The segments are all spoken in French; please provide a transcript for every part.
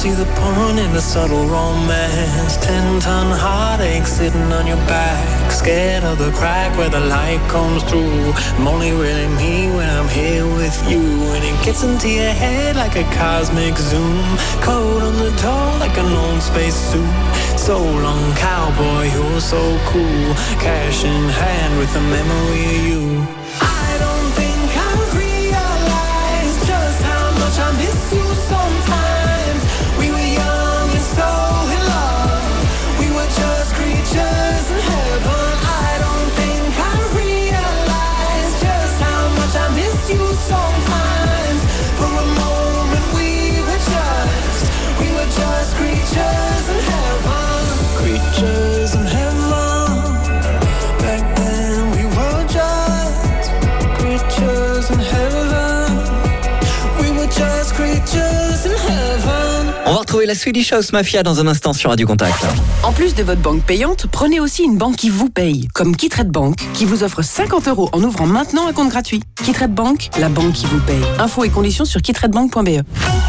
see the point in the subtle romance. 10-ton heartache sitting on your back, scared of the crack where the light comes through. I'm only really me when I'm here with you, and it gets into your head like a cosmic zoom. Cold on the door like an old space suit. So long, cowboy, you're so cool. Cash in hand with the memory of you. I don't think I realize just how much I miss you sometimes. We were young and so in love. We were just creatures in heaven. I don't think I realize just how much I miss you sometimes. For a moment we were just creatures in heaven. Creatures in heaven. Back then we were just creatures in heaven. We were just creatures in heaven. On va retrouver la Swedish House Mafia dans un instant sur Radio Contact. En plus de votre banque payante, prenez aussi une banque qui vous paye, comme KeyTrade Bank, qui vous offre 50 € en ouvrant maintenant un compte gratuit. KeyTrade Bank, la banque qui vous paye. Infos et conditions sur keytradebank.be.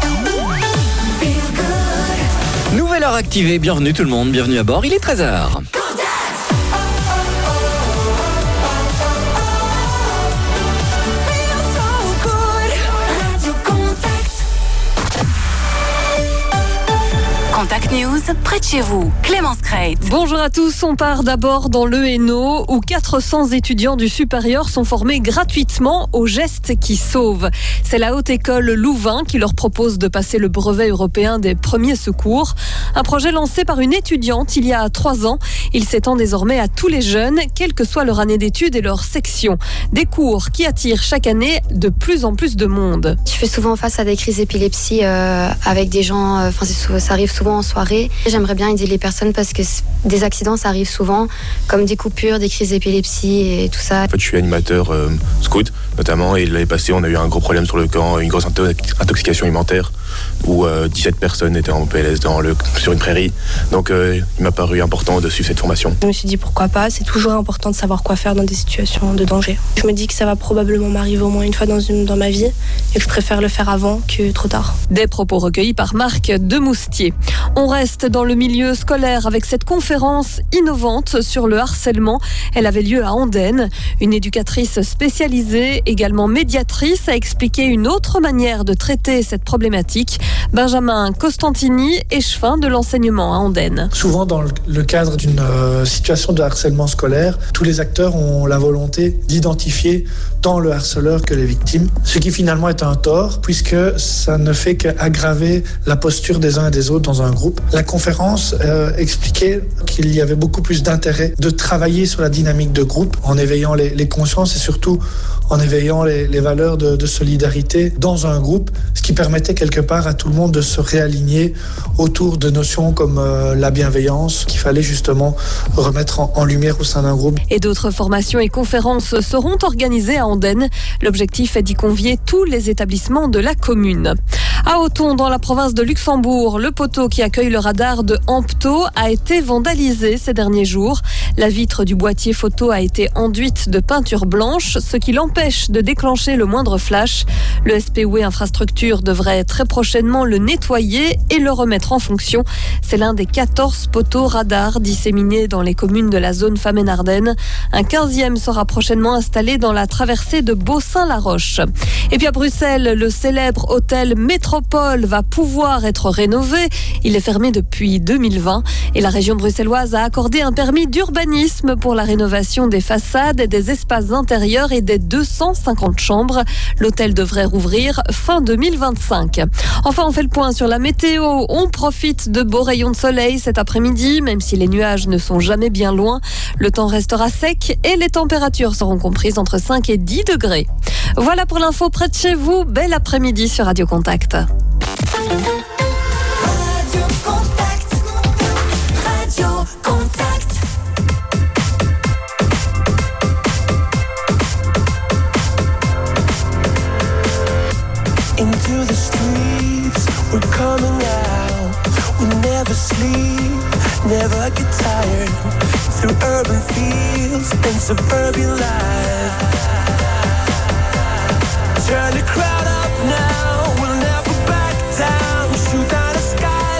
Nouvelle heure activée, bienvenue tout le monde, bienvenue à bord, il est 13h. Contact News, près de chez vous, Clémence Crête. Bonjour à tous, on part d'abord dans le Hainaut où 400 étudiants du supérieur sont formés gratuitement aux gestes qui sauvent. C'est la Haute École Louvain qui leur propose de passer le brevet européen des premiers secours. Un projet lancé par une étudiante il y a 3 ans. Il s'étend désormais à tous les jeunes, quelle que soit leur année d'études et leur section. Des cours qui attirent chaque année de plus en plus de monde. Je fais souvent face à des crises d'épilepsie avec des gens, ça arrive souvent en soirée. J'aimerais bien aider les personnes parce que des accidents, ça arrive souvent, comme des coupures, des crises d'épilepsie et tout ça. En fait, je suis animateur scout, notamment, et l'année passée, on a eu un gros problème sur le camp, une grosse intoxication alimentaire, où 17 personnes étaient en PLS sur une prairie. Donc, il m'a paru important de suivre cette formation. Je me suis dit pourquoi pas, c'est toujours important de savoir quoi faire dans des situations de danger. Je me dis que ça va probablement m'arriver au moins une fois dans ma vie, et que je préfère le faire avant que trop tard. Des propos recueillis par Marc Demoustier. On reste dans le milieu scolaire avec cette conférence innovante sur le harcèlement. Elle avait lieu à Andenne. Une éducatrice spécialisée, également médiatrice, a expliqué une autre manière de traiter cette problématique. Benjamin Costantini, échevin de l'enseignement à Andenne. Souvent dans le cadre d'une situation de harcèlement scolaire, tous les acteurs ont la volonté d'identifier tant le harceleur que les victimes, ce qui finalement est un tort puisque ça ne fait qu'aggraver la posture des uns et des autres dans un groupe. La conférence expliquait qu'il y avait beaucoup plus d'intérêt de travailler sur la dynamique de groupe en éveillant les consciences et surtout en éveillant les valeurs de solidarité dans un groupe, ce qui permettait quelque part à tout le monde de se réaligner autour de notions comme la bienveillance qu'il fallait justement remettre en lumière au sein d'un groupe. Et d'autres formations et conférences seront organisées à Andenne. L'objectif est d'y convier tous les établissements de la commune. À Othon, dans la province de Luxembourg, le poteau qui accueille le radar de Ampto a été vandalisé ces derniers jours. La vitre du boîtier photo a été enduite de peinture blanche, ce qui l'empêche de déclencher le moindre flash. Le SPOE Infrastructure devrait très prochainement le nettoyer et le remettre en fonction. C'est l'un des 14 poteaux radars disséminés dans les communes de la zone Famenne-Ardenne. Un 15e sera prochainement installé dans la traversée de Baussin-la-Roche. Et puis à Bruxelles, le célèbre hôtel Métropole va pouvoir être rénové. Il est fermé depuis 2020 et la région bruxelloise a accordé un permis d'urbanisme pour la rénovation des façades, des espaces intérieurs et des 250 chambres. L'hôtel devrait rouvrir fin 2025. Enfin, on fait le point sur la météo. On profite de beaux rayons de soleil cet après-midi, même si les nuages ne sont jamais bien loin. Le temps restera sec et les températures seront comprises entre 5 et 10 degrés. Voilà pour l'info près de chez vous. Bel après-midi sur Radio Contact. Into the streets, we're coming out. We never sleep, never get tired. Through urban fields and suburban life. Turn the crowd up now, we'll never back down. Shoot out the sky.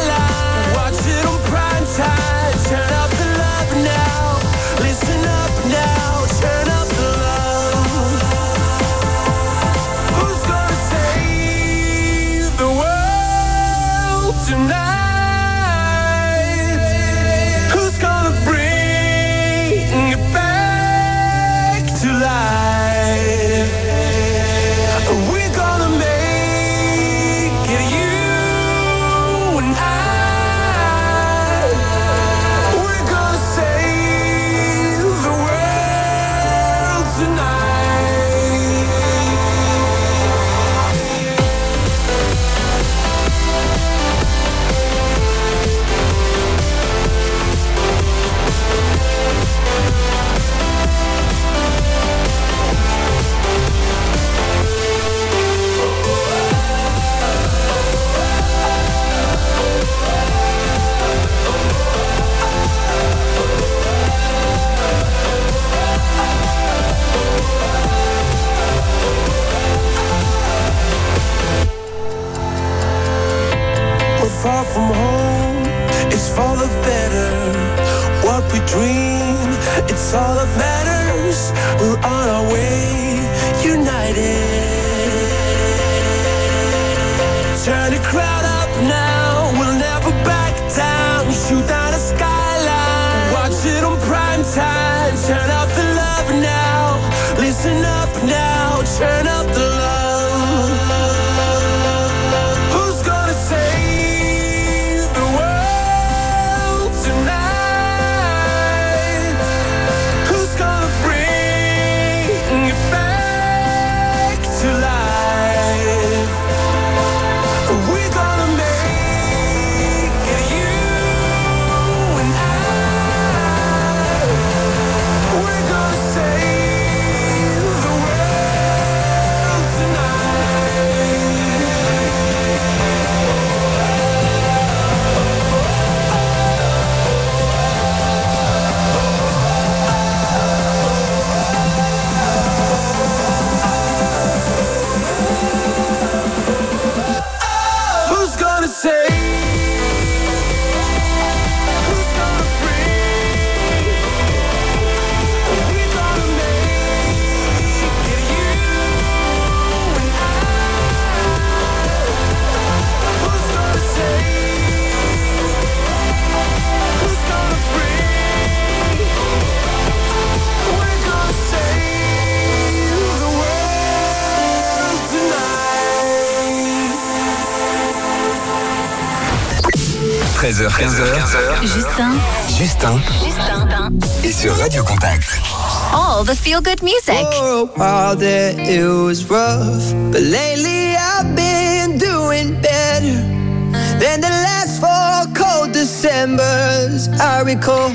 Justin est sur Radio Contact. All the feel-good music. For a while there it was rough, but lately I've been doing better than the last 4 cold Decembers I recall.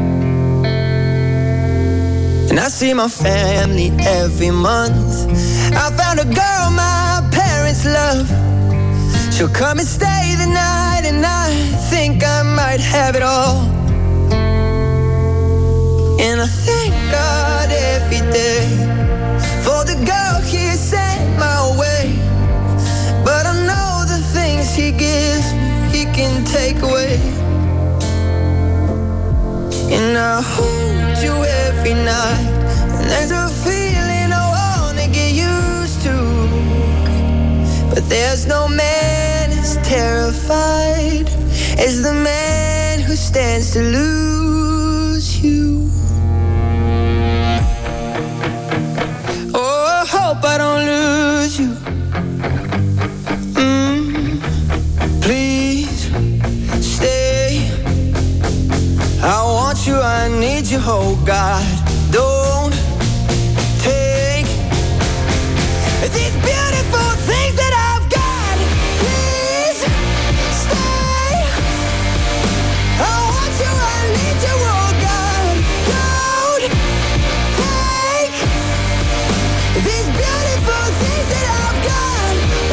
And I see my family every month. I found a girl my parents love. She'll come and stay the night, and I think I might have it all. And I thank God every day for the girl He sent my way. But I know the things He gives me, He can take away. And I hold you every night, and there's a feeling I wanna get used to. But there's no man as terrified as the man who stands to lose you. Oh, I hope I don't lose you. Please stay. I want you, I need you, oh God. Don't take these beautiful things that I've got. Please stay. I want you, I need you, oh God. Don't take these beautiful things that I've got.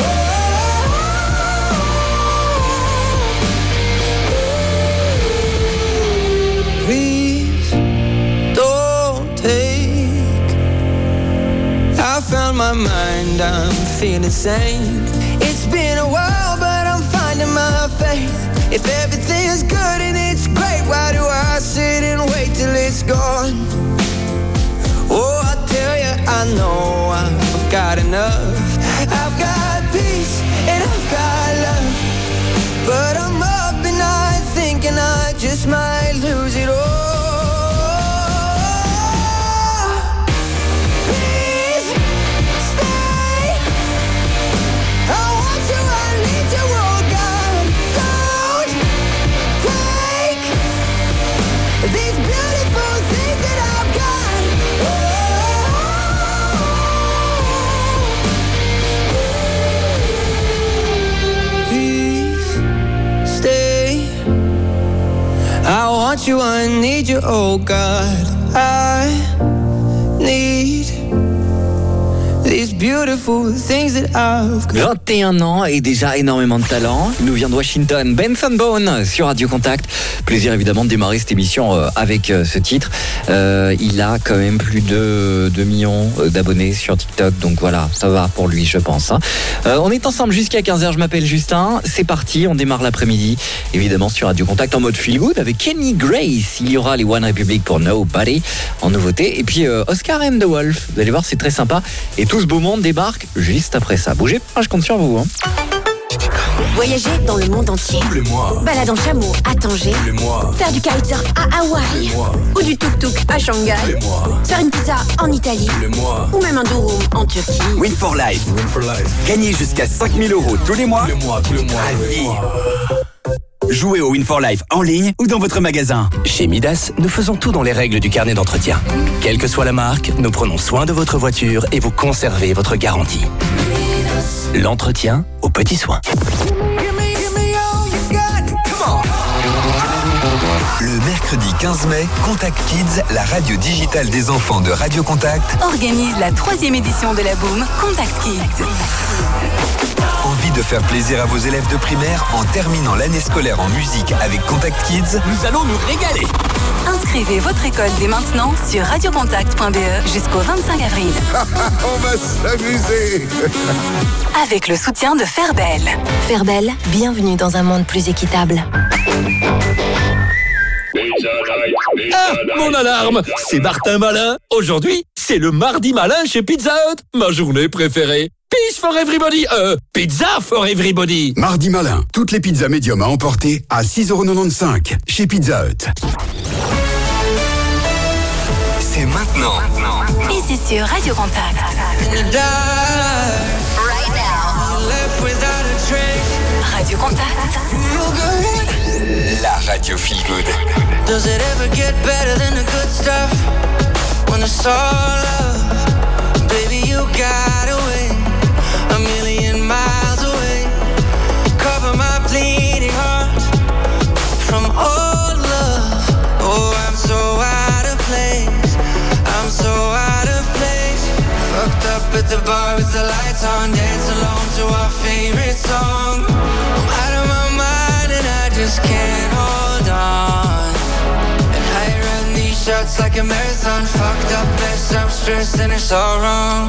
Please don't take. I found my mind, I'm feeling sane. It's been a while, but I'm finding my faith. If everything is good and it's great, why do I sit and wait till it's gone? Oh, I tell you, I know I've got enough. I've got peace and I've got love, but I'm up at night thinking I just might lose it all. Please stay. I want you, I need you, oh God. Don't take these beautiful things that I've got. Please stay. I want you, I need you, oh God. I need these beautiful things that I've got. 21 ans et déjà énormément de talent. Il nous vient de Washington, Benson Boone sur Radio Contact. Plaisir évidemment de démarrer cette émission avec ce titre. Il a quand même plus de 2 millions d'abonnés sur TikTok, donc voilà, ça va pour lui, je pense. On est ensemble jusqu'à 15h, je m'appelle Justin. C'est parti, on démarre l'après-midi, évidemment sur Radio Contact en mode feel good avec Kenny Grace. Il y aura les One Republic pour Nobody en nouveauté. Et puis Oscar and the Wolf, vous allez voir, c'est très sympa. Et tout ce beau monde débarque juste après ça. Bougez pas, je compte sur vous. Voyager dans le monde entier. Tous les mois. Balade en chameau à Tanger. Tous les mois. Faire du kitesurf à Hawaï. Ou du tuk-tuk à Shanghai. Tous les mois. Faire une pizza en Italie. Tous les mois. Ou même un durum en Turquie. Win for Life. Gagnez jusqu'à 5 000 € tous les mois. Tous les mois. Jouez au Win for Life en ligne ou dans votre magasin. Chez Midas, nous faisons tout dans les règles du carnet d'entretien. Quelle que soit la marque, nous prenons soin de votre voiture et vous conservez votre garantie. L'entretien aux petits soins. Le mercredi 15 mai, Contact Kids, la radio digitale des enfants de Radio Contact, Organise la 3e édition de la Boom Contact Kids. envie de faire plaisir à vos élèves de primaire en terminant l'année scolaire en musique avec Contact Kids? Nous allons nous régaler. Inscrivez votre école dès maintenant sur radiocontact.be jusqu'au 25 avril. On va s'amuser. Avec le soutien de Ferbel. Ferbel, bienvenue dans un monde plus équitable. Ah, mon alarme! C'est Martin Malin. Aujourd'hui, c'est le mardi malin chez Pizza Hut. Ma journée préférée. Peace for everybody. Pizza for everybody. Mardi malin. Toutes les pizzas médium à emporter à 6,95€ chez Pizza Hut. C'est maintenant. Et c'est sur Radio Contact. Right now. Radio Contact. La Radio Feel Good. Does it ever get better than the good stuff? When it's all love, baby, you got away 1,000,000 miles away. Cover my bleeding heart from old love. Oh, I'm so out of place. I'm so out of place. Fucked up at the bar with the lights on, dance alone to our favorite song. I'm out of my mind and I just can't hold on. And I run these shots like a marathon. Fucked up mess, I'm stressed and it's all wrong.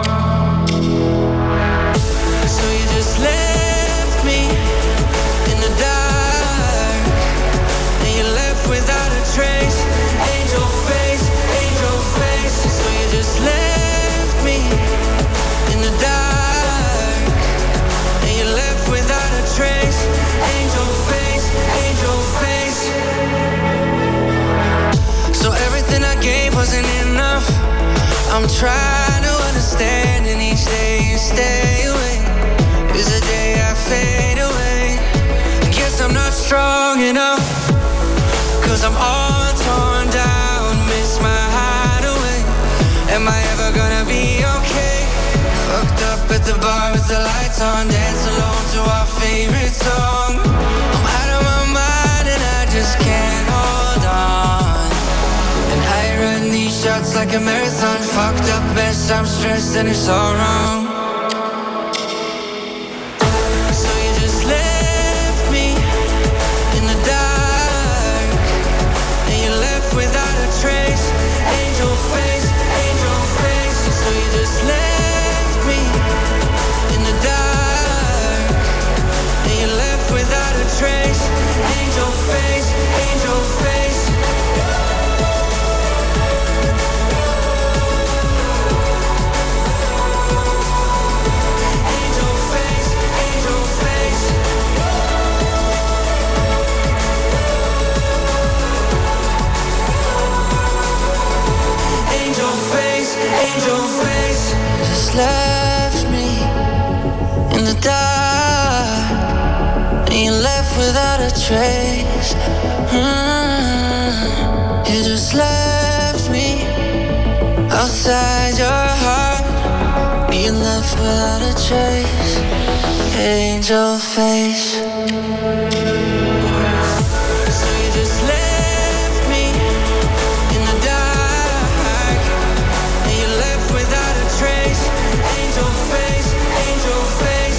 So you just left me in the dark, and you left without a trace. Angel face, angel face. So you just left me in the dark, and you left without a trace. Angel face, angel face. So everything I gave wasn't enough. I'm trying to understand, and each day you stay away is the day I fade away. Guess I'm not strong enough, 'cause I'm all torn down, miss my hideaway. Am I ever gonna be okay? Fucked up at the bar with the lights on, dance alone to our favorite song. I'm out of my mind and I just can't hold on. And I run these shots like a marathon. Fucked up mess, I'm stressed and it's all wrong. So you just left me in the dark, and you left without a trace. Angel face, angel face. So you just left me in the dark, and you left without a trace. Angel face, angel face. Angel face, angel face. Angel face, angel face. Just left me in the dark, and you left without a trace. You just left me outside your heart. You left without a trace. Angel face. So you just left me in the dark, and you left without a trace. Angel face, angel face.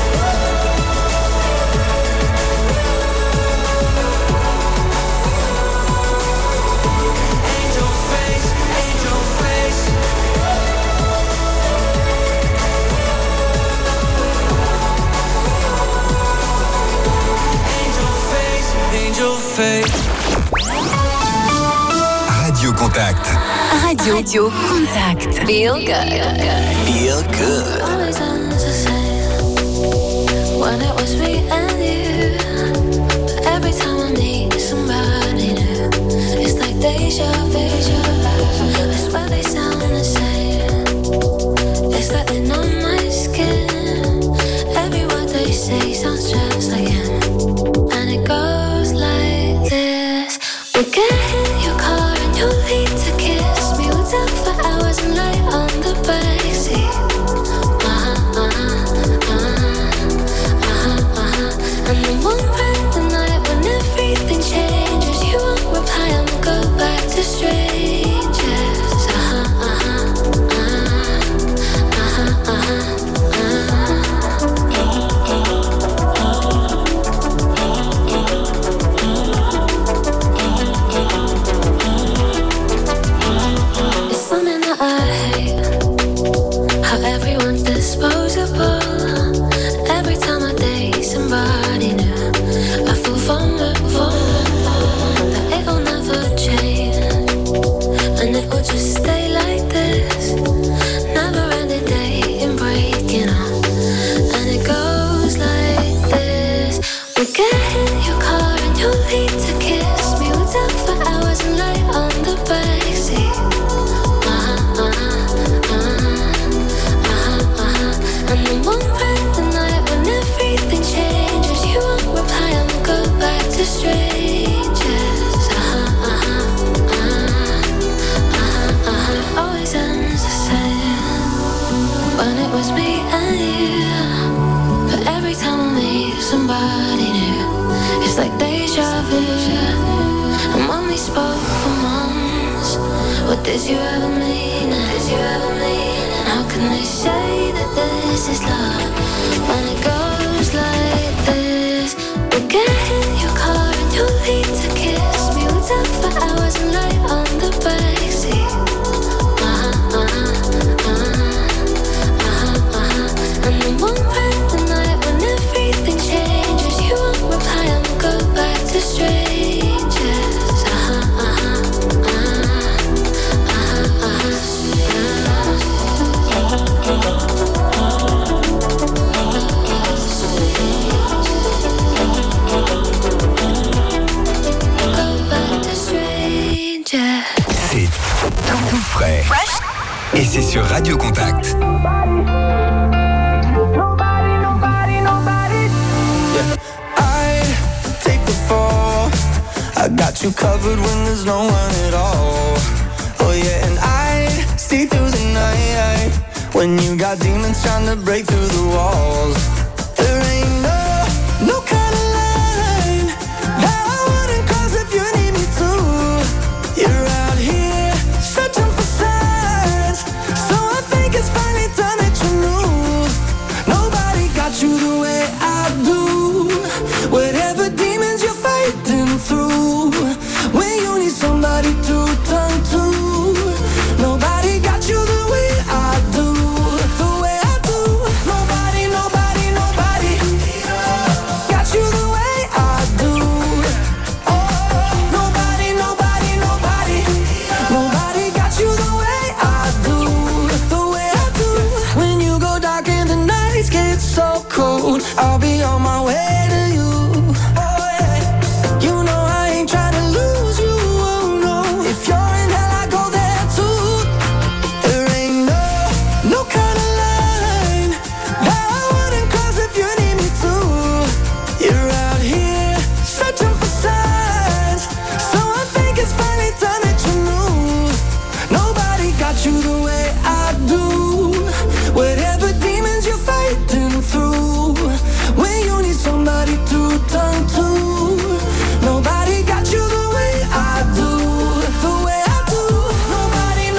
Angel face, angel face. Angel face, angel face. Radio Contact. Radio Contact. Feel good. Feel good. Always ends the same when it was me and you. But every time I meet somebody new, it's like deja vu. I swear they sound the same. It's like they know my skin. Every word they say sounds just like him, and it goes like this. We get in your car and you lead to kiss me. We'll talk for hours and lie on the backseat. And then one random night when everything changes, you won't reply and we'll go back to strangers. It's something that I hate, how everyone's disposable. Every time I date somebody new, I feel vulnerable, that it'll never change, and it will just stay like this. Never ending dating, breaking up, and it goes like this. We get in your car and you lead to kiss me. We'll talk for hours and lie on the backseat. And then one when it was me and you. But every time I meet somebody new, it's like deja vu. And when we spoke for months, what did you ever mean? Did you ever mean? And how can they say that this is love when it goes like this? We'll get in your car and you'll leave to kiss me. We'll talk for hours and lie on the backseat. And then one random night when everything changes, you won't reply and we'll go back to strangers. C'est tout frais. Et c'est sur Radio Contact. I got you covered when there's no one at all. Oh yeah, and I see through the night when you got demons trying to break through the walls. There ain't no kind of line that I wouldn't cross if you need me to. You're out here searching for signs, so I think it's finally time that you knew. Nobody got you the way I do. Whatever demons you're fighting through, when you need somebody to turn to, nobody got you the way I do, the way I do. Nobody got you the way I do. Oh, nobody got you the way I do, the way I do. When you go dark and the nights get so cold, I'll be on my way to you. You the way I do. Whatever demons you're fighting through, when you need somebody to turn to, nobody got you the way I do, the way I do. Nobody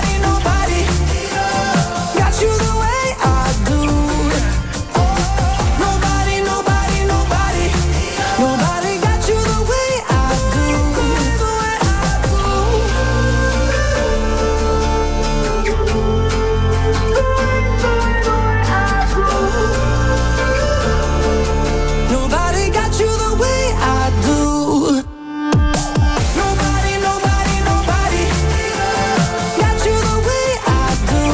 got you the way I do. Oh, nobody got you the way I do, the way I do. Nobody got you the way I do. Nobody got you the way I do.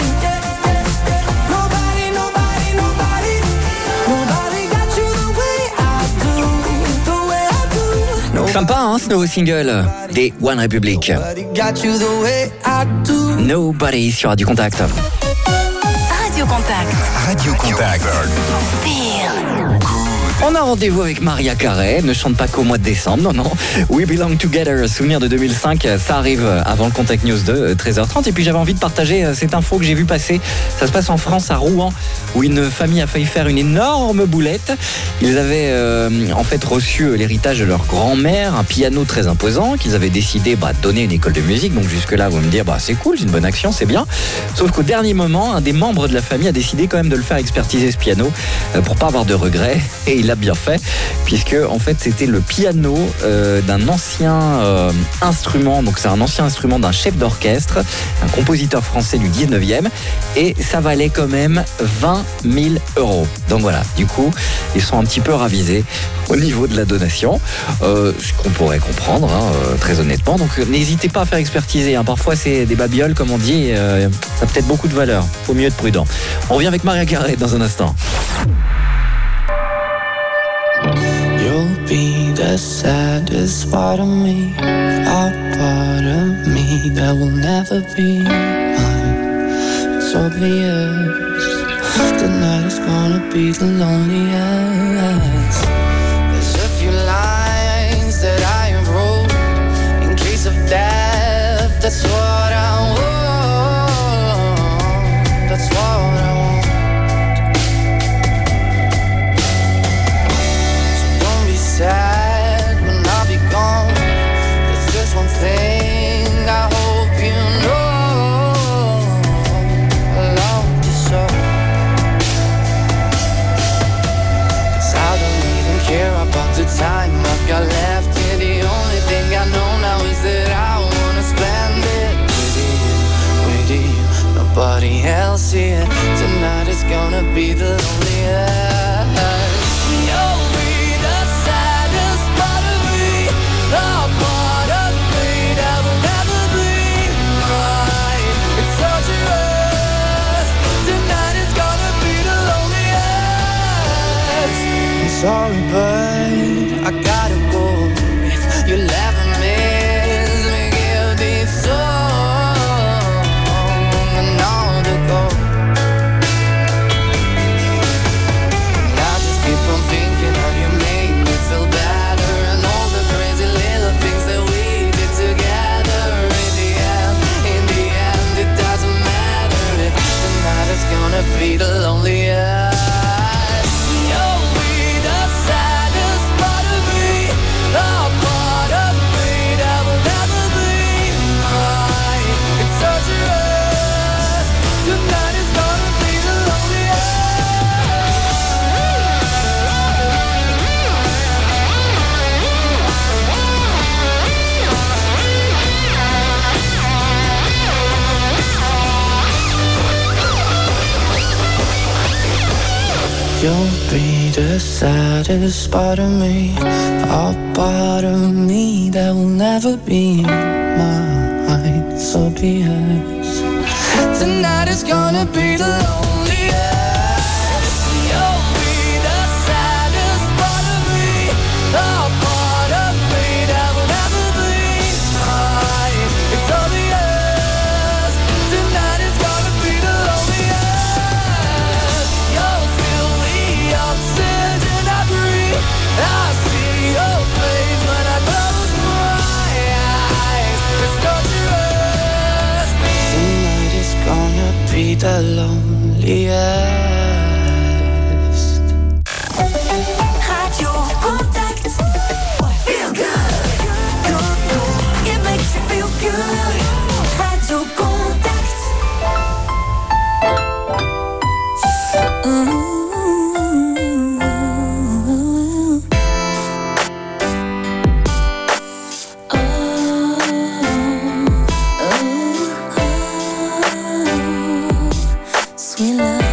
Nobody got you the way I do, the way I do. Sympa, hein, ce nouveau single des One Republic. Nobody got you the way I do. Nobody sur Radio Contact. Radio Contact. Radio Contact. On a rendez-vous avec Maria Carey, ne chante pas qu'au mois de décembre, non. We Belong Together, souvenir de 2005, ça arrive avant le Contact News de 13h30. Et puis j'avais envie de partager cette info que j'ai vu passer. Ça se passe en France, à Rouen, où une famille a failli faire une énorme boulette. Ils avaient en fait reçu l'héritage de leur grand-mère, un piano très imposant, qu'ils avaient décidé de donner à une école de musique. Donc jusque-là, vous me dire, c'est cool, c'est une bonne action, c'est bien. Sauf qu'au dernier moment, un des membres de la famille a décidé quand même de le faire expertiser, ce piano, pour pas avoir de regrets. Et il a bien fait, puisque en fait c'était le piano d'un ancien instrument, donc c'est un ancien instrument d'un chef d'orchestre, un compositeur français du 19e, et ça valait quand même 20 000 €. Donc voilà, du coup ils sont un petit peu ravisés au niveau de la donation, ce qu'on pourrait comprendre, très honnêtement. Donc n'hésitez pas à faire expertiser, parfois c'est des babioles comme on dit, ça a peut-être beaucoup de valeur, faut mieux être prudent. On revient avec Maria Carey dans un instant. You'll be the saddest part of me, a part of me that will never be mine. It's obvious tonight is gonna be the loneliest. There's a few lines that I wrote in case of death. That's what I want. That's what I sorry, but I gotta go. If you'll ever miss me, give this song an hour to go. And I just keep on thinking how you made me feel better, and all the crazy little things that we did together. In the end, it doesn't matter if tonight is gonna be the loneliest. You'll be the saddest part of me, a part of me that will never be mine. So be yours. Tonight is gonna be the loneliest. You'll be the saddest part of me, a part of me that will never be mine. It's obvious. Tonight is gonna be the loneliest. You'll feel the oxygen I breathe. I see your face when I close my eyes. It's torturous. Tonight is gonna be the loneliest. Radio Contact. Feel good. It makes you feel good. Radio Contact. Sweet love,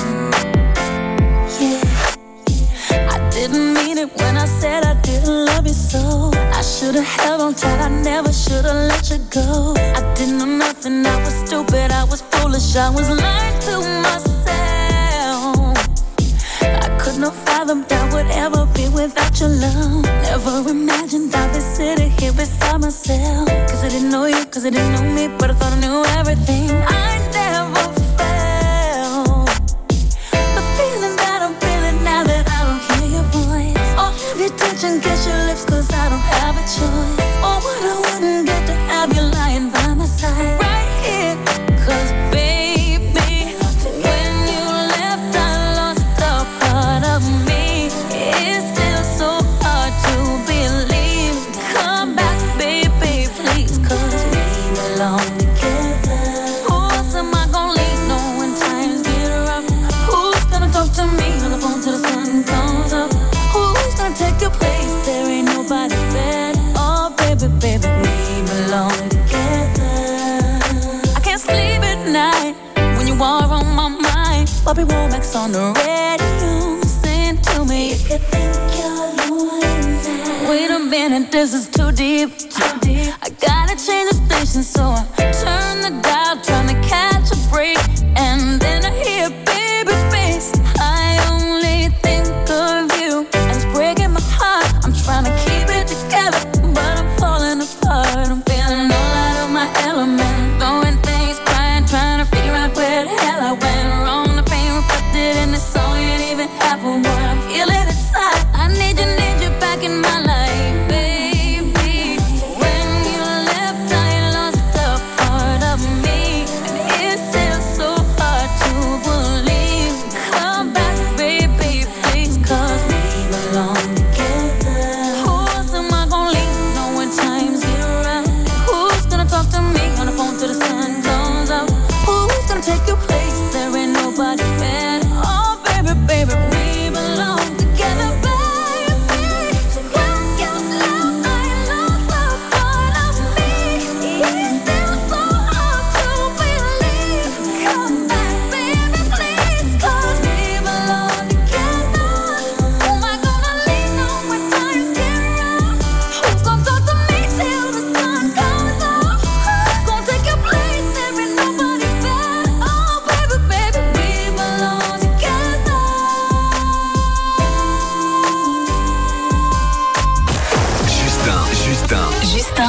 yeah. I didn't mean it when I said I didn't love you so. I should've held on tight, I never should've let you go. I didn't know nothing, I was stupid, I was foolish, I was lying to myself. I could not fathom that would ever be without your love. Never imagined I'd be sitting here beside myself. Cause I didn't know you, cause I didn't know me, but I thought I knew everything. I never felt the feeling that I'm feeling now that I don't hear your voice. Or have you touch and kiss your lips cause I don't have a choice. Or what I wouldn't get to have you lying by my side right here. Cause baby, when you left I lost a part of me. It's still so hard to believe. Come back baby please, cause we belong together. Who else am I gonna lean on when times get rough? Who's gonna talk to me on the phone till the sun comes up? Who's gonna take your place? There ain't nobody better. Oh baby, baby, we belong together. I can't sleep at night when you are on my mind. Bobby Womack's on the radio, sing to me. If you think you're lonely now, wait a minute, this is too deep. I gotta change the station, so I turn the dial, trying to catch a break. And then I hear baby face. I only think of you, and it's breaking my heart. I'm trying to keep it together, but I'm falling apart. I'm feeling all out of my element, throwing things, crying, trying to figure out where the hell I went wrong. The pain reflected in this song ain't even half of what I'm feeling inside. I need you back in my life, baby. When you left, I lost a part of me, and it's still so hard to believe.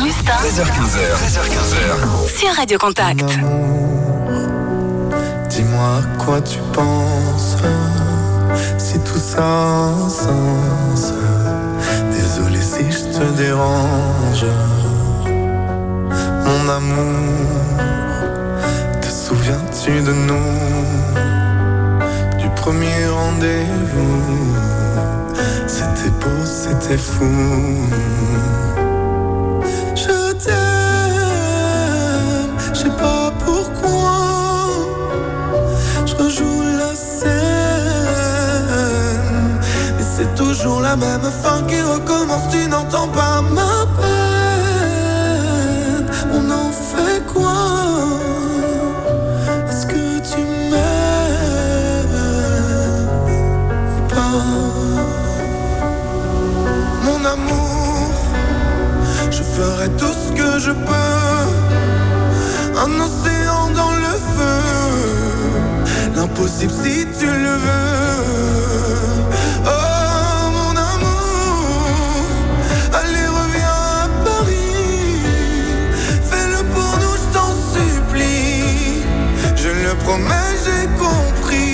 Justin. 13h-15h. Sur Radio Contact. Mon amour, dis-moi à quoi tu penses. Si tout ça a un sens. Désolé si je te dérange. Mon amour, te souviens-tu de nous? Du premier rendez-vous. C'était beau, c'était fou. Je t'aime, je sais pas pourquoi. Je rejoue la scène, mais c'est toujours la même fin qui recommence. Tu n'entends pas ma peine. On en fait quoi? Est-ce que tu m'aimes ou pas? Mon amour, je ferai tout ce que je peux. Un océan dans le feu, l'impossible si tu le veux. Oh mon amour, allez reviens à Paris. Fais-le pour nous, je t'en supplie. Je le promets, j'ai compris.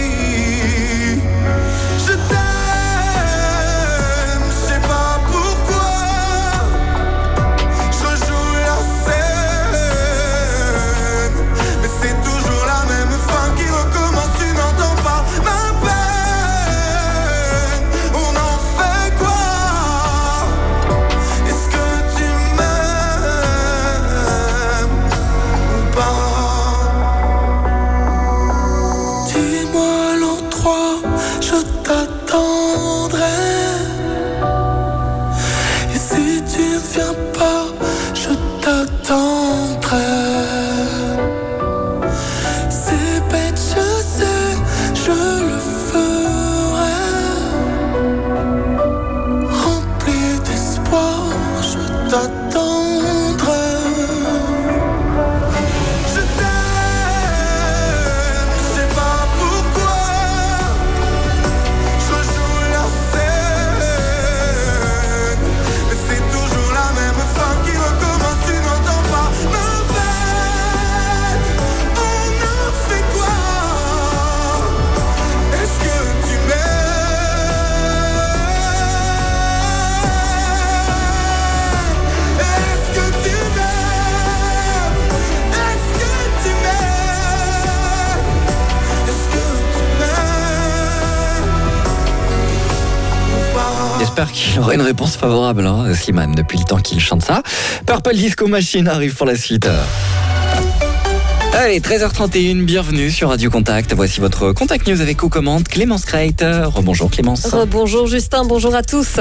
J'espère qu'il aura une réponse favorable, hein, Slimane, depuis le temps qu'il chante ça. Purple Disco Machine arrive pour la suite. Allez, 13h31, bienvenue sur Radio Contact. Voici votre Contact News avec aux commandes Clémence Creit. Rebonjour Clémence. Bonjour Justin, bonjour à tous.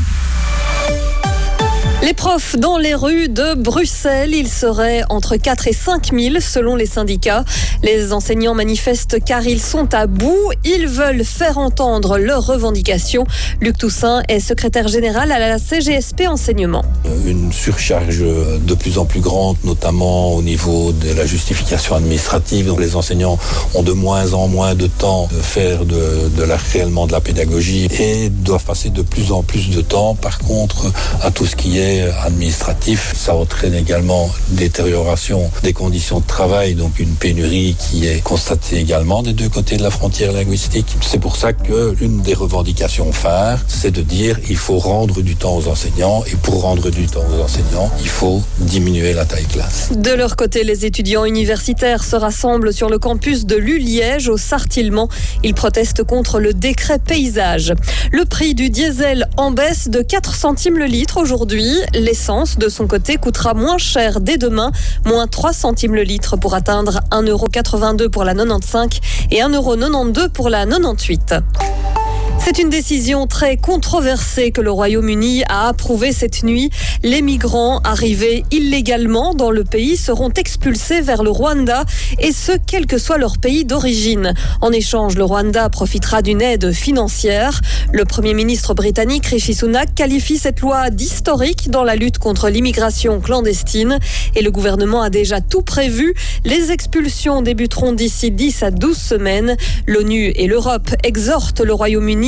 Les profs dans les rues de Bruxelles, ils seraient entre 4 et 5 000 selon les syndicats. Les enseignants manifestent car ils sont à bout. Ils veulent faire entendre leurs revendications. Luc Toussaint est secrétaire général à la CGSP Enseignement. Une surcharge de plus en plus grande, notamment au niveau de la justification administrative. Donc les enseignants ont de moins en moins de temps de faire réellement de la pédagogie et doivent passer de plus en plus de temps, par contre, à tout ce qui est administratif. Ça entraîne également une détérioration des conditions de travail, donc une pénurie qui est constatée également des deux côtés de la frontière linguistique. C'est pour ça qu'une des revendications phares, c'est de dire il faut rendre du temps aux enseignants, et pour rendre du temps aux enseignants, il faut diminuer la taille classe. De leur côté, les étudiants universitaires se rassemblent sur le campus de l'U-Liège au Sartillement. Ils protestent contre le décret paysage. Le prix du diesel en baisse de 4 centimes le litre aujourd'hui. L'essence, de son côté, coûtera moins cher dès demain, moins 3 centimes le litre pour atteindre 1,82 € pour la 95 et 1,92 € pour la 98. C'est une décision très controversée que le Royaume-Uni a approuvée cette nuit. Les migrants arrivés illégalement dans le pays seront expulsés vers le Rwanda, et ce, quel que soit leur pays d'origine. En échange, le Rwanda profitera d'une aide financière. Le Premier ministre britannique Rishi Sunak qualifie cette loi d'historique dans la lutte contre l'immigration clandestine. Et le gouvernement a déjà tout prévu. Les expulsions débuteront d'ici 10 à 12 semaines. L'ONU et l'Europe exhortent le Royaume-Uni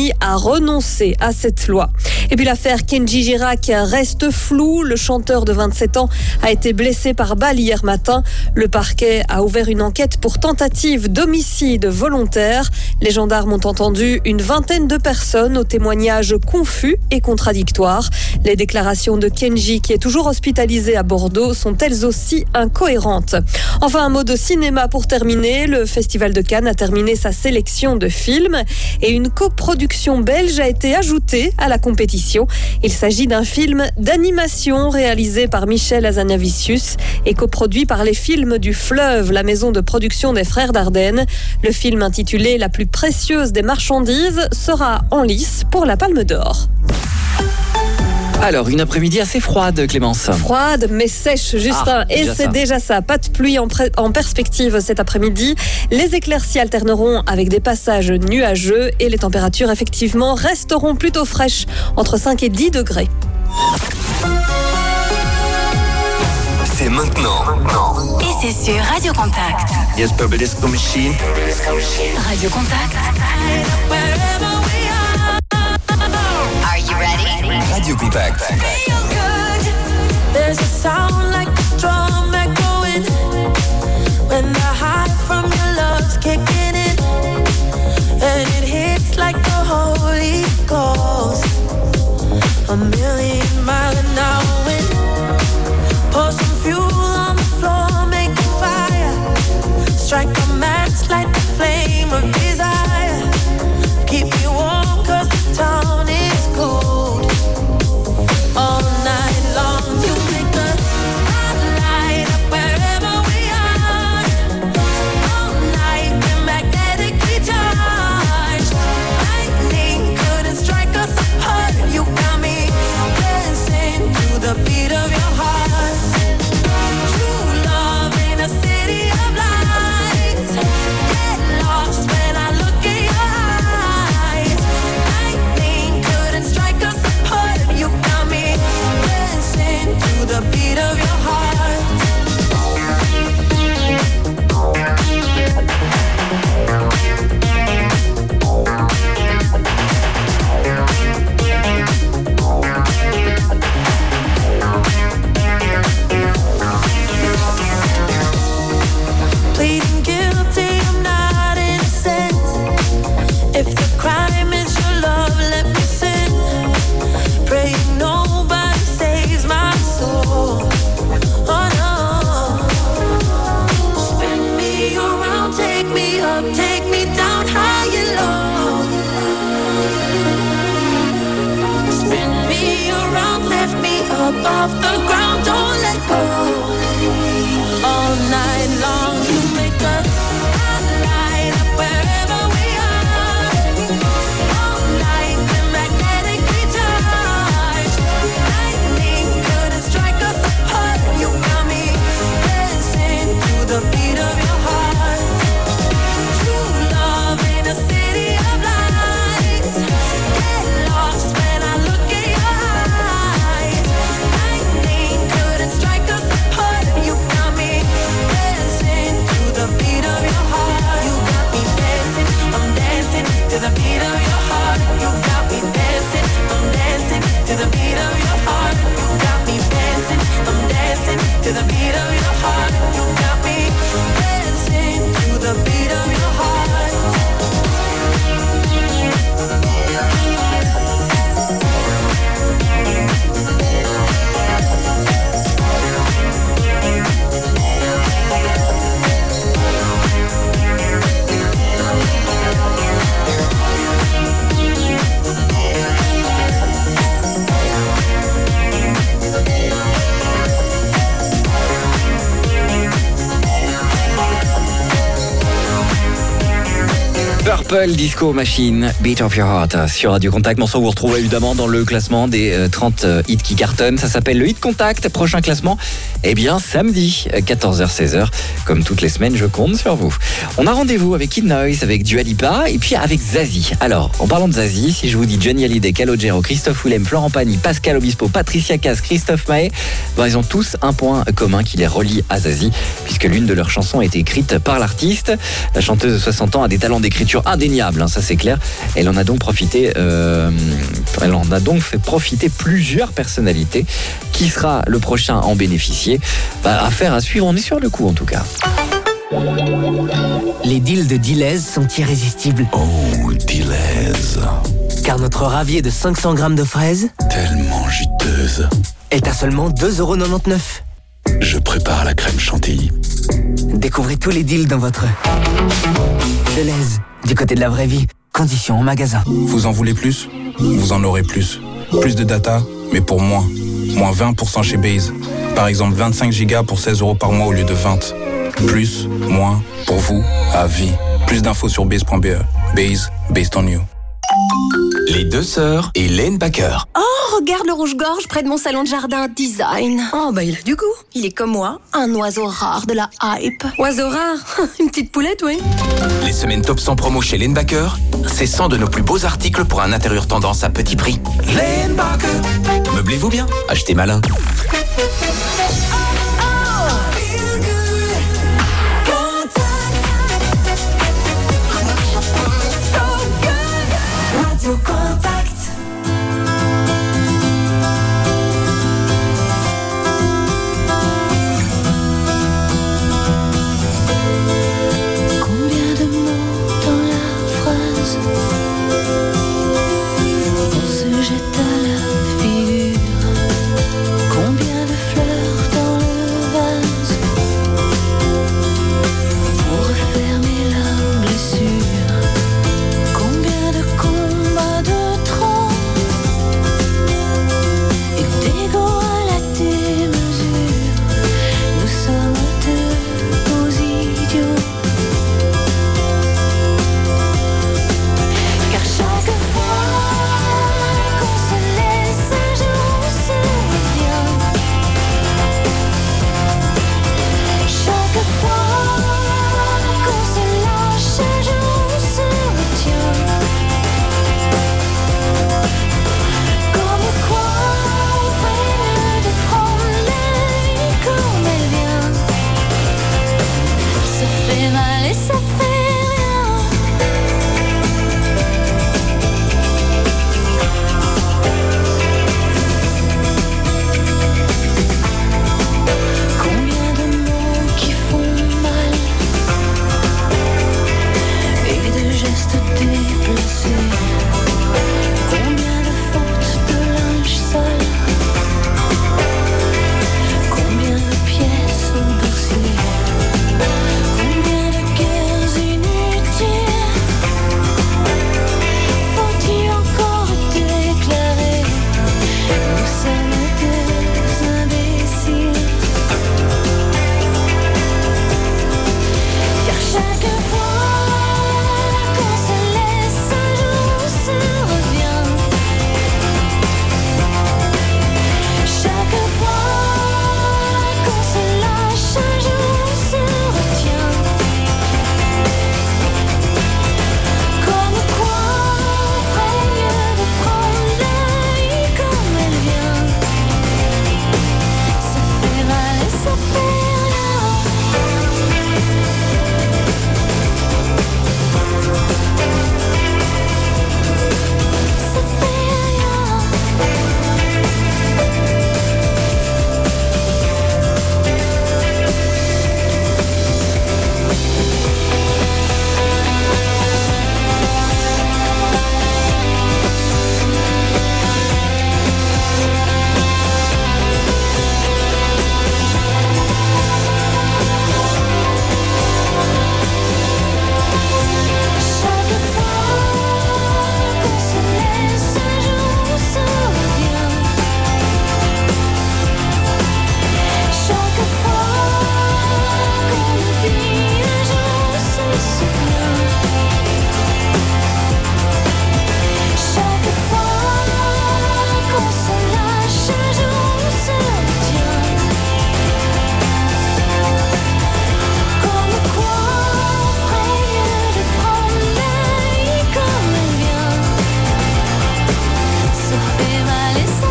Paris a renoncé à cette loi. Et puis l'affaire Kenji Girac reste floue. Le chanteur de 27 ans a été blessé par balle hier matin. Le parquet a ouvert une enquête pour tentative d'homicide volontaire. Les gendarmes ont entendu une vingtaine de personnes aux témoignages confus et contradictoires. Les déclarations de Kenji, qui est toujours hospitalisé à Bordeaux, sont elles aussi incohérentes. Enfin, un mot de cinéma pour terminer. Le Festival de Cannes a terminé sa sélection de films et une coproduction belge a été ajoutée à la compétition. Il s'agit d'un film d'animation réalisé par Michel Hazanavicius et coproduit par les Films du Fleuve, la maison de production des Frères Dardenne. Le film intitulé La plus précieuse des marchandises sera en lice pour la Palme d'Or. Alors, une après-midi assez froide, Clémence. Froide, mais sèche, Justin. Et c'est déjà ça. Pas de pluie en perspective cet après-midi. Les éclaircies alterneront avec des passages nuageux et les températures, effectivement, resteront plutôt fraîches, entre 5 et 10 degrés. C'est maintenant. Et c'est sur Radio Contact. Yes, Purple Disco Machine. Radio Contact. Are you ready? Radio Contact. There's a sound like a drum echoing when the high from your love's kicking in, and it hits like the Holy Ghost. A million mile an hour wind. Pour some fuel on the floor, make a fire. Strike a match, light the flame of desire. Keep me warm 'cause this town is cold. All night long you make the spotlight up wherever we are. All night we're magnetically charged. Lightning couldn't strike us apart. You got me dancing to the beat of your heart. True love in a city of lights. Get lost when I look in your eyes. Lightning couldn't strike us apart. You got me dancing to the beat of your heart. Pleading guilty, I'm not innocent. If the crime is your love, let me sin. Praying nobody saves my soul. Oh no. Spin me around, take me up, take me down high and low. Spin me around, lift me up off the ground, don't let go. All night long you make a spotlight up wherever we are. All night we're magnetically charged. Lightning couldn't strike us apart. You got me dancing to the beat of your heart. True love in a city of lights. Get lost when I look in your eyes. Lightning couldn't strike us apart. You got me dancing to the beat of your heart. You got me dancing, I'm dancing to the beat of your heart. You got me dancing, I'm dancing to the beat of your heart. You got me dancing, I'm dancing to the beat of your heart. You got me dancing to the beat of your heart. Purple Disco Machine, Beat of Your Heart sur Radio Contact. Morceau que vous retrouvez évidemment dans le classement des 30 hits qui cartonnent. Ça s'appelle le Hit Contact. Prochain classement, eh bien samedi, 14h-16h. Comme toutes les semaines, je compte sur vous. On a rendez-vous avec Kid Noise, avec Dua Lipa et puis avec Zazie. Alors, en parlant de Zazie, si je vous dis Johnny Hallyday, Calogero, Christophe Willem, Florent Pagny, Pascal Obispo, Patricia Cass, Christophe Maé, ils ont tous un point commun qui les relie à Zazie, puisque l'une de leurs chansons a été écrite par l'artiste. La chanteuse de 60 ans a des talents d'écriture indéniable, ça c'est clair. Elle en a donc fait profiter plusieurs personnalités. Qui sera le prochain à en bénéficier? Affaire à suivre, on est sur le coup en tout cas. Les deals de Deleuze sont irrésistibles. Oh, Deleuze. Car notre ravier de 500 grammes de fraises, Tellement juteuse. est à seulement 2,99 €. Je prépare la crème chantilly. Découvrez tous les deals dans votre Deleuze, du côté de la vraie vie. Conditions en magasin. Vous en voulez plus? Vous en aurez plus. Plus de data, mais pour moins. Moins 20% chez Base. Par exemple, 25 gigas pour 16 € par mois au lieu de 20. Plus, moins, pour vous, à vie. Plus d'infos sur base.be. Base, based on you. Les deux sœurs et Len Baker. Oh, regarde le rouge-gorge près de mon salon de jardin. Design. Oh, bah il a du goût. Il est comme moi, un oiseau rare de la hype. Oiseau rare? Une petite poulette, oui. Les semaines top 100 promo chez Len Baker, c'est 100 de nos plus beaux articles pour un intérieur tendance à petit prix. Len Baker. Meublez-vous bien, achetez malin. Combien de mots dans la phrase? On se jette à la figure. Combien de fleurs dans le vase pour refermer la blessure? Combien de combats de trop et d'ego à la démesure? Nous sommes deux beaux idiots. Car chaque fois qu'on se laisse un jour on se revient. Chaque fois qu'on se lâche un jour on se retient. Comme quoi on ferait mieux de prendre la vie comme elle vient. Ça fait mal et ça fait rien. Combien de mots qui font mal et de gestes déplacés. Combien de fautes de linge sale. Combien de pièces au dossier. Combien de guerres inutiles. Faut-il encore déclarer? Nous sommes des imbéciles. Car chaque fois qu'on se laisse un jour on se revient. Chaque fois qu'on se lâche un jour on se retient. Comme quoi on ferait mieux de prendre la vie comme elle vient. Ça fait mal et ça fait rien. Ça fait rien. Chaque fois qu'on se laisse un jour on se revient. Chaque fois qu'on oublie un jour on se souvient. Chaque fois qu'on se lâche un jour on se retient. Comme quoi on ferait mieux de prendre la vie comme elle vient. Ça fait mal et ça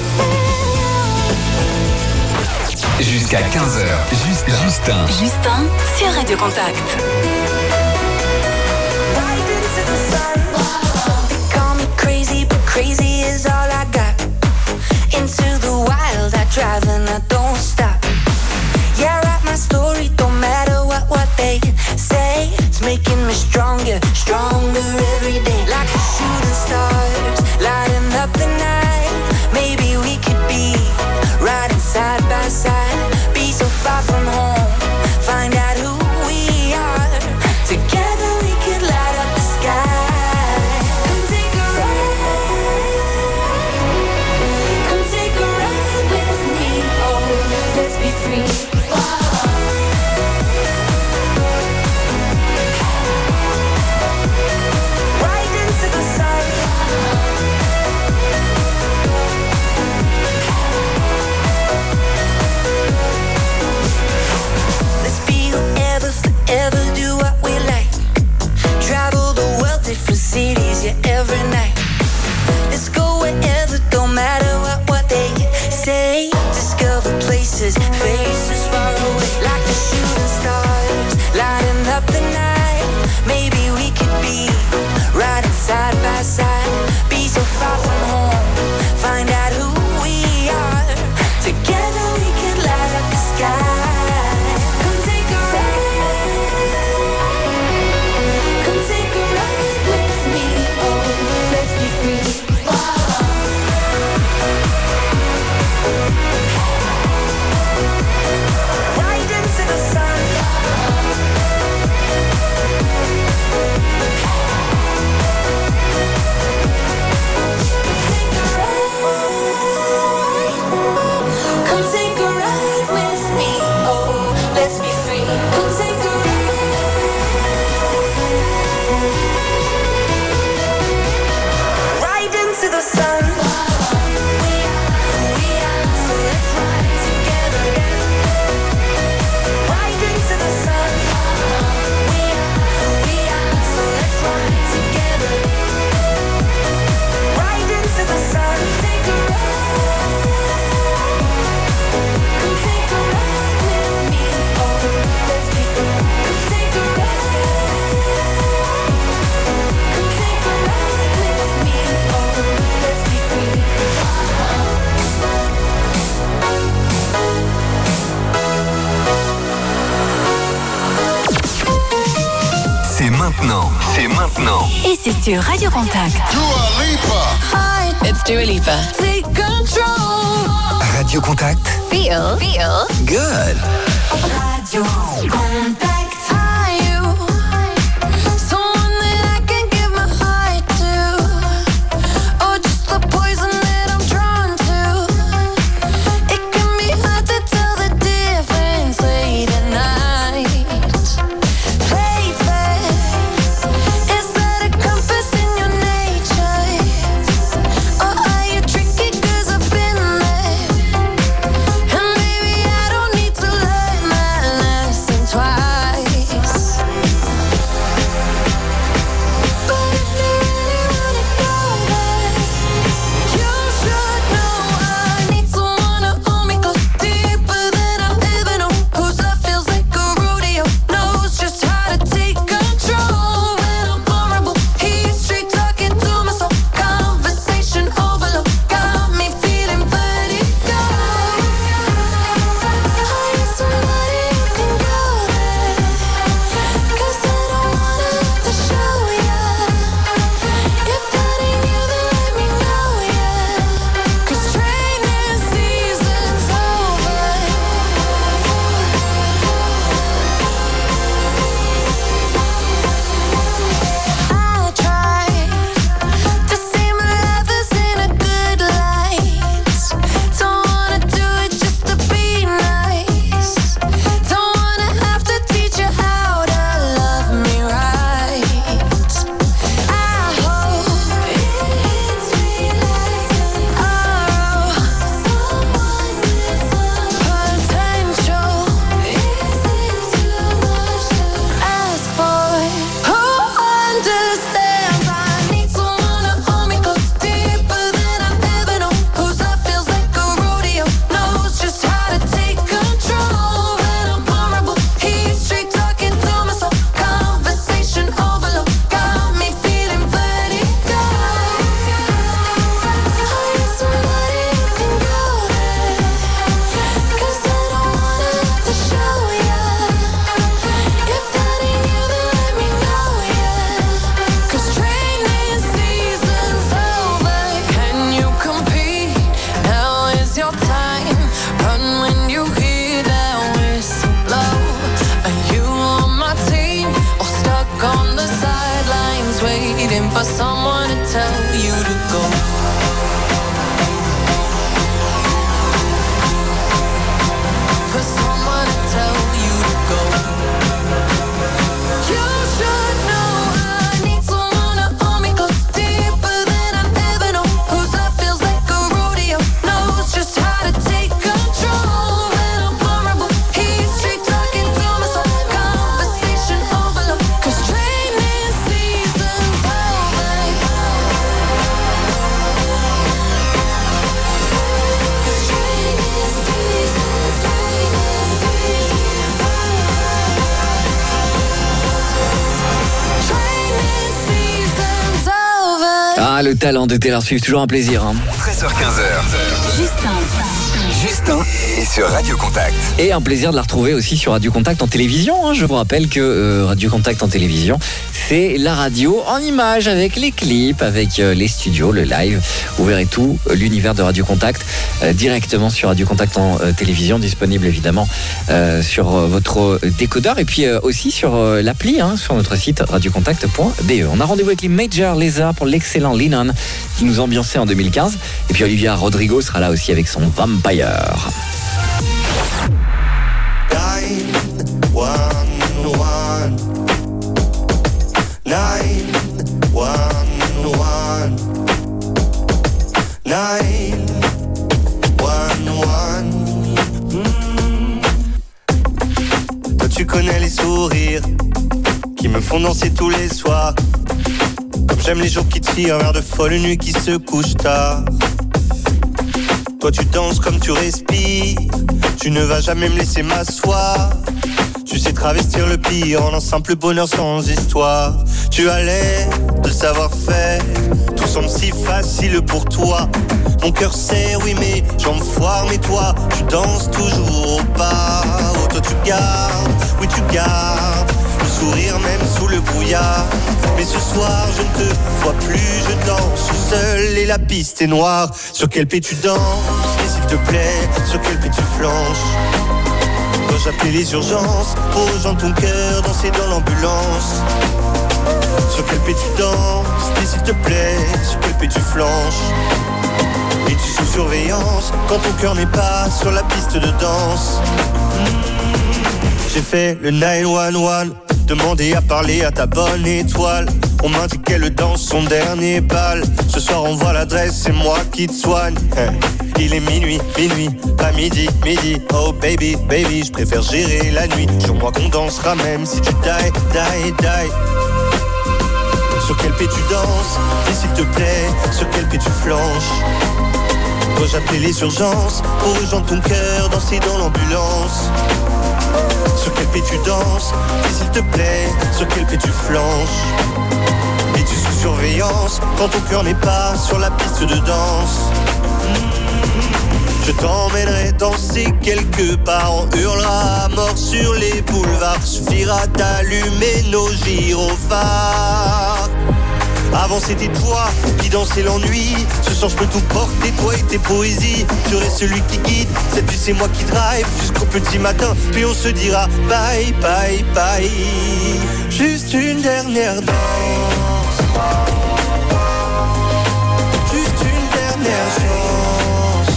fait rien. Jusqu'à 15h. Justin sur Radio Contact. I didn't sit beside every night. Let's go wherever, don't matter what they say. Discover places, faces far away, like the shooting stars lighting up the night. Maybe we could be riding side by side, be so far from home, find out who we are. Together we can light up the sky. C'est maintenant. Et c'est sur Radio Contact. Dua Lipa. Hi, it's Dua Lipa. Take control. Radio Contact. Feel Good. Radio Contact. le talent de Taylor Swift, toujours un plaisir. 13h-15h. Justin est sur Radio Contact. Et un plaisir de la retrouver aussi sur Radio Contact en télévision. Je vous rappelle que Radio Contact en télévision, c'est la radio en images avec les clips, avec les studios, le live. Vous verrez tout l'univers de Radio Contact directement sur Radio Contact en télévision, disponible évidemment sur votre décodeur et puis aussi sur l'appli, sur notre site radiocontact.be. On a rendez-vous avec les Major Lazer pour l'excellent Lennon qui nous ambiançait en 2015. Et puis Olivia Rodrigo sera là aussi avec son Vampire. 911 911 911. Toi tu connais les sourires qui me font danser tous les soirs. Comme j'aime les jours qui tirent vers de folles nuits qui se couchent tard. Toi tu danses comme tu respires. Tu ne vas jamais me laisser m'asseoir. Tu sais travestir le pire en un simple bonheur sans histoire. Tu as l'air de savoir faire. Tout semble si facile pour toi. Mon cœur serre, oui mes jambes foirent. Mais toi, tu danses toujours au pas. Oh toi tu gardes, oui tu gardes le sourire même sous le brouillard. Mais ce soir je ne te vois plus. Je danse seul et la piste est noire. Sur quel pied tu danses? Et s'il te plaît, sur quel pied tu flanches? Quand j'appelais les urgences pour rejoindre ton cœur, danser dans l'ambulance. Sur quel pied tu danses? Et s'il te plaît, sur quel pied tu flanches? Et tu sous surveillance quand ton cœur n'est pas sur la piste de danse. J'ai fait le 911, demandé à parler à ta bonne étoile. On m'a dit qu'elle danse son dernier bal. Ce soir on voit l'adresse, c'est moi qui te soigne. Il est minuit, pas midi. Oh baby, je préfère gérer la nuit. Jure-moi qu'on dansera même si tu die. Sur quel pied tu danses? Et s'il te plaît, sur quel pied tu flanches? Quand j'appelais les urgences pour rejoindre ton cœur, danser dans l'ambulance. Sur quel pied tu danses? Et s'il te plaît, sur quel pied tu flanches? Et tu sous surveillance quand ton cœur n'est pas sur la piste de danse. Je t'emmènerai danser quelque part. On hurlera à mort sur les boulevards. Suffira d'allumer nos gyrophares. Avant c'était toi qui dansais l'ennui. Ce soir je peux tout porter, toi et tes poésies. Je reste celui qui guide, cette nuit c'est moi qui drive jusqu'au petit matin, puis on se dira bye. Juste une dernière danse. Juste une dernière chance.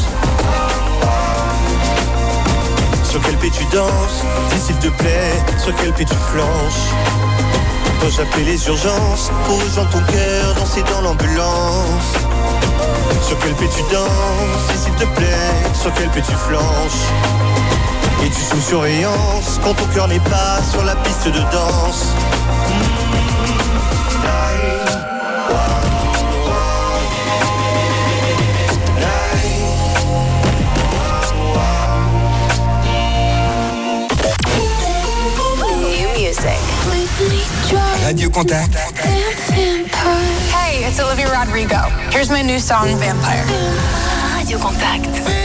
Sur quel pied tu danses? Dis s'il te plaît, sur quel pied tu flanches? Quand j'appelais les urgences pour rejoindre ton cœur, danser dans l'ambulance. Sur quel pied tu danses? Et s'il te plaît, sur quel pied tu flanches? Et tu sous surveillance quand ton cœur n'est pas sur la piste de danse. Radio Contact. Hey, it's Olivia Rodrigo. Here's my new song, Vampire. Radio Contact.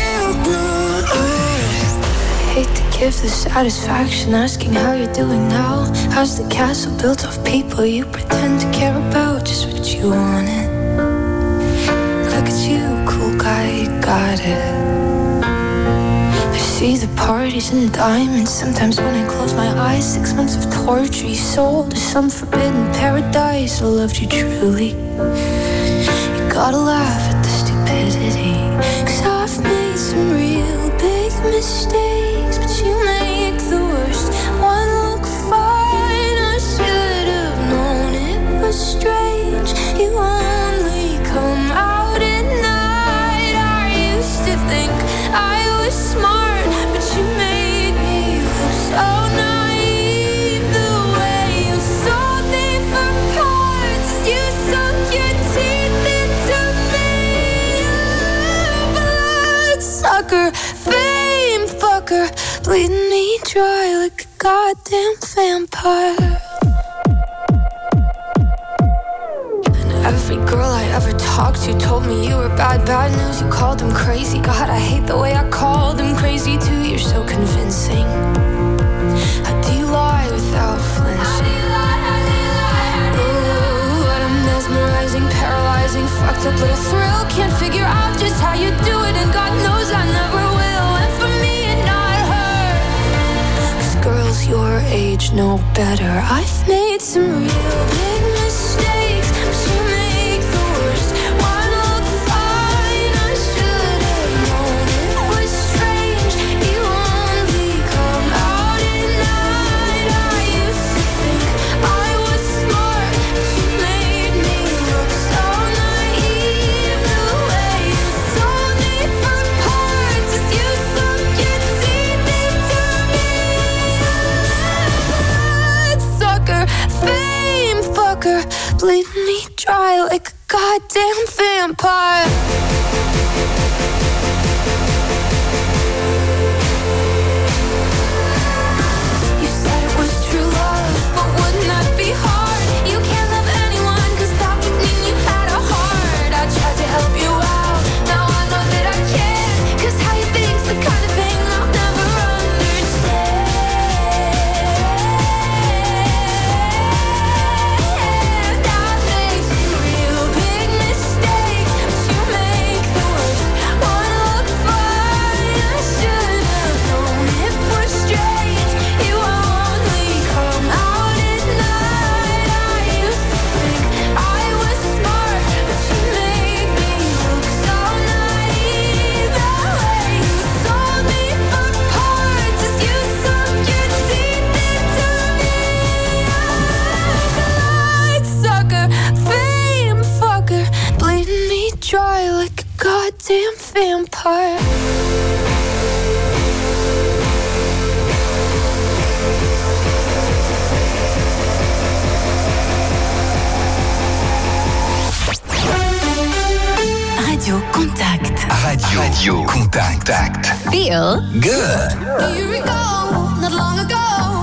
Hate to give the satisfaction asking how you're doing now. How's the castle built of people you pretend to care about? Just what you wanted. Look at you, cool guy, you got it. I see the parties and diamonds. Sometimes when I close my eyes, 6 months of torture you sold to some forbidden paradise. I loved you truly. You gotta laugh at the stupidity, 'cause I've made some real big mistakes, but you make the worst one look fine. I should have known it was strange. You only come out at night. I used to think I was smart, but you made me look so naive. The way you sold me for parts, you sunk your teeth into me. Blood sucker, fame fucker, bleeding me dry like a goddamn vampire. And Every girl I ever talked to told me you were bad, bad news. You called them crazy. God, I hate the way I called them crazy too. You're so convincing. How do you lie without flinching? Ooh, what a mesmerizing, paralyzing, fucked up little thrill. Can't figure out just how you do it, and God knows I never will. And for me and not her, 'cause girls your age know better. I've made some real big mistakes, but you make the worst one look fine. I should have known it was strange. You only come out at night. I used to think I was smart, but you made me look so naive. The way you sold me for parts as you sunk your teeth into me. Sucker, fame fucker, bleed me dry like a goddamn vampire. You said it was true love, but wouldn't that be hard? You can't love anyone, 'cause that would mean you had a heart. I tried to help you out, now I know that I can't, 'cause how you think's the kind of thing I'll never understand. I've made some real big mistakes, but you make the worst one look fine. I should have known it was strange. You only come out at night. I used to think I was smart, but you made me look so naive. The way you sold me for parts as you sunk your teeth into me. Light sucker, fame fucker, bleeding me dry like a goddamn vampire. Radio Contact. Radio Contact. Feel Good. Do you recall, not long ago,